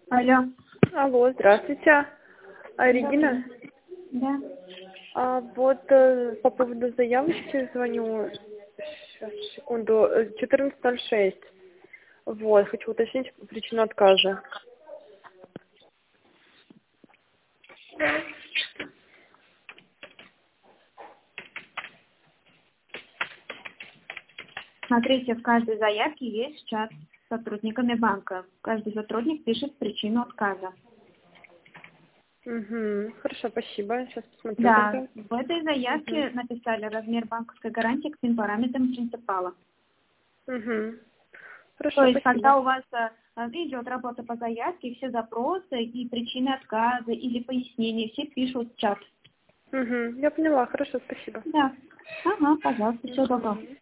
Алло. Алло, здравствуйте. Регина? Да. По поводу заявочки звоню. Сейчас, секунду. 14:06. Хочу уточнить причину отказа. Смотрите, в каждой заявке есть чат с сотрудниками банка. Каждый сотрудник пишет причину отказа. Угу. Хорошо, спасибо. Сейчас посмотрю Да, тогда. в этой заявке написали размер банковской гарантии к всем параметрам принципала. Угу. То Хорошо, есть, спасибо. когда у вас идет работа по заявке, все запросы и причины отказа или пояснения, все пишут в чат. Угу. Я поняла. Хорошо, спасибо. Да. Ага, пожалуйста, всего доброго.